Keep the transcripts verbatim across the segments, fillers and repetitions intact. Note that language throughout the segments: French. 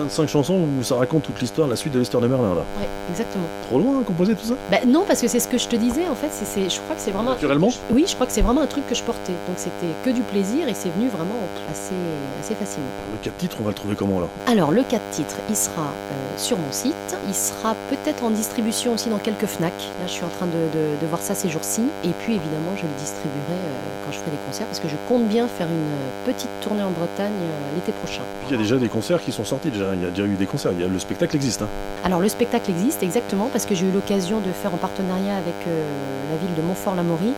vingt-cinq chansons où ça raconte toute l'histoire, la suite de l'histoire de Merlin, là. Ouais, exactement. Trop loin à composer tout ça? Bah non, parce que c'est ce que je te disais, en fait, c'est, c'est, je crois que c'est vraiment... Naturellement? Oui, je crois que c'est vraiment un truc que je portais. Donc c'était que du plaisir et c'est venu vraiment assez, assez facilement. Le quatre titres, on va le trouver comment alors? Alors, le quatre titres, il sera euh, sur mon site. Il sera peut-être en distribution aussi dans quelques Fnac. Là, je suis en train de, de, de voir ça ces jours-ci. Et puis, évidemment, je le distribuerai euh, quand je ferai des concerts parce que je compte bien faire une petite tournée en Bretagne euh, l'été prochain. Il y a déjà des concerts qui sont sortis, déjà. Il y a déjà eu des concerts. Il y a, le spectacle existe. Hein. Alors, le spectacle existe, exactement, parce que j'ai eu l'occasion de faire en partenariat avec euh, la ville de Montfort-l'Amaury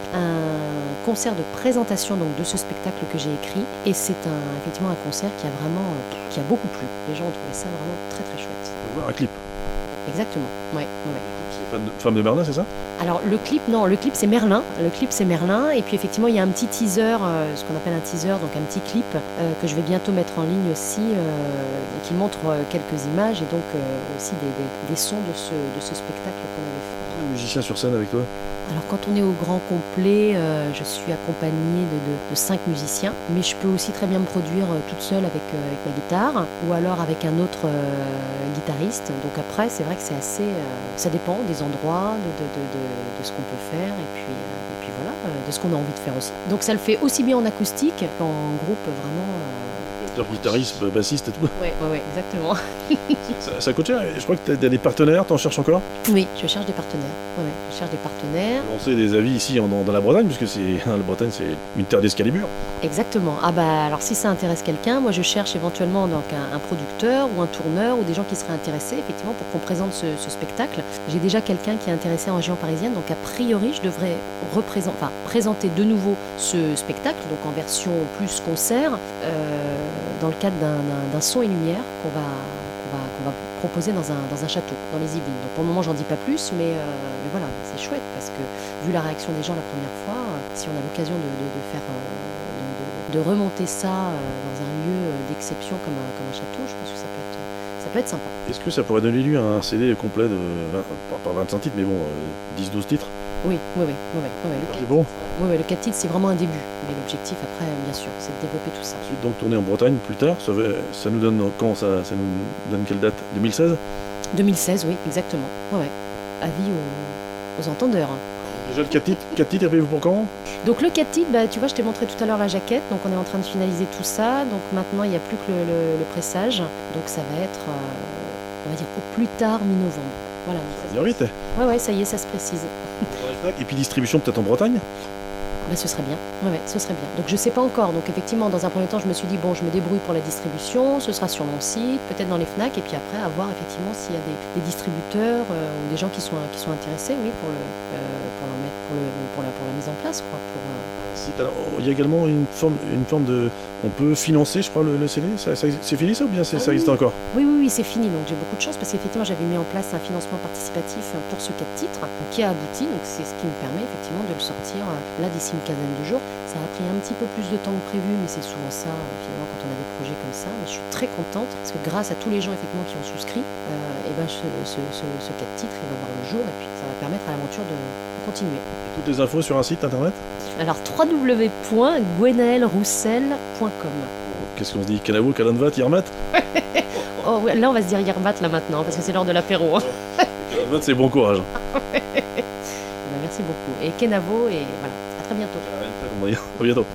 un concert de présentation donc, de ce spectacle que j'ai écrit. Et c'est un, effectivement un concert qui a vraiment, euh, qui a beaucoup plu. Les gens ont trouvé ça vraiment très très chouette. On va voir un clip. Exactement, ouais, ouais. C'est Femme de, Femme de Merlin, c'est ça? Alors le clip, non, le clip c'est Merlin. Le clip c'est Merlin. Et puis effectivement, il y a un petit teaser, euh, ce qu'on appelle un teaser, donc un petit clip euh, que je vais bientôt mettre en ligne aussi, euh, qui montre euh, quelques images et donc euh, aussi des, des, des sons de ce, de ce spectacle qu'on avait fait. Un musicien sur scène avec toi? Alors quand on est au grand complet, euh, je suis accompagnée de, de, de cinq musiciens, mais je peux aussi très bien me produire euh, toute seule avec, euh, avec ma guitare, ou alors avec un autre euh, guitariste. Donc après, c'est vrai que c'est assez, euh, ça dépend des endroits, de, de, de, de, de ce qu'on peut faire, et puis, euh, et puis voilà, euh, de ce qu'on a envie de faire aussi. Donc ça le fait aussi bien en acoustique qu'en groupe vraiment. Euh, Guitariste, bassiste et tout. Ouais, ouais, ouais, exactement. ça, ça coûte cher. Je crois que tu as des partenaires, t'en cherches encore? Oui, je cherche des partenaires. Ouais, ouais, je cherche des partenaires. Lancer des avis ici en, dans, dans la Bretagne, puisque c'est, hein, la Bretagne c'est une terre d'escalibur. Exactement. Ah bah alors si ça intéresse quelqu'un, moi je cherche éventuellement donc un, un producteur ou un tourneur ou des gens qui seraient intéressés effectivement pour qu'on présente ce, ce spectacle. J'ai déjà quelqu'un qui est intéressé en région parisienne, donc a priori je devrais représenter, enfin, présenter de nouveau ce spectacle, donc en version plus concert. Euh, dans le cadre d'un, d'un, d'un son et lumière qu'on va, qu'on va, qu'on va proposer dans un, dans un château, dans les Yvelines. Donc pour le moment, j'en dis pas plus, mais, euh, mais voilà, c'est chouette parce que vu la réaction des gens la première fois, si on a l'occasion de, de, de faire, euh, de, de, de remonter ça dans un lieu d'exception comme un, comme un château, je pense que ça peut être, ça peut être sympa. Est-ce que ça pourrait donner lieu à un C D complet de vingt, pas vingt-cinq titres, mais bon, euh, dix douze titres? Oui, oui, oui, oui, oui, oui, le c'est bon. Oui, oui, le quatre titres, c'est vraiment un début. Mais l'objectif, après, bien sûr, c'est de développer tout ça. Ensuite, donc, tourner en Bretagne plus tard, ça, va, ça nous donne quand ça, ça nous donne quelle date? deux mille seize? deux mille seize, oui, exactement. Ouais, ouais. Avis aux, aux entendeurs. Déjà, le quatre titres, quatre titres, est prévu pour quand? Donc, le quatre titres, bah, tu vois, je t'ai montré tout à l'heure la jaquette. Donc, on est en train de finaliser tout ça. Donc, maintenant, il n'y a plus que le, le, le pressage. Donc, ça va être, euh, on va dire, au plus tard, mi-novembre. Voilà. Ça va vite. Ouais, ouais, ça y est, ça se précise. Et puis distribution peut-être en Bretagne? Bah, ce serait bien, ouais, ouais, ce serait bien. Donc je sais pas encore, donc effectivement dans un premier temps je me suis dit bon je me débrouille pour la distribution, ce sera sur mon site, peut-être dans les Fnac, et puis après à voir effectivement s'il y a des, des distributeurs euh, ou des gens qui sont, qui sont intéressés, oui, pour, le, euh, pour, leur mettre, pour, le, pour, la, pour la mise en place, quoi. Pour, euh... Alors, il y a également une forme, une forme de... On peut financer, je crois, le, le C D, ça, ça, c'est fini ça ou bien c'est, ah, ça existe oui. encore? Oui, oui, oui, c'est fini, donc j'ai beaucoup de chance parce qu'effectivement j'avais mis en place un financement participatif pour ce quatre titres qui a abouti, donc c'est ce qui me permet effectivement de le sortir là d'ici une quinzaine de jours. Ça a pris un petit peu plus de temps que prévu, mais c'est souvent ça finalement quand on a des projets comme ça. Mais je suis très contente parce que grâce à tous les gens effectivement qui ont souscrit, euh, et ben ce, ce, ce, ce quatre titres il va voir le jour et puis ça va permettre à l'aventure de continuer. Et toutes les infos sur un site internet? Alors w w w point gwenaëlle roussel point com. Qu'est-ce qu'on se dit? Canavo, Calanvat, Yermat? Oh, ouais, là on va se dire Yermat là maintenant parce que c'est l'heure de l'apéro. Calanvat, c'est bon courage. Ben, merci beaucoup. Et Kenavo et voilà, à très bientôt. À bientôt.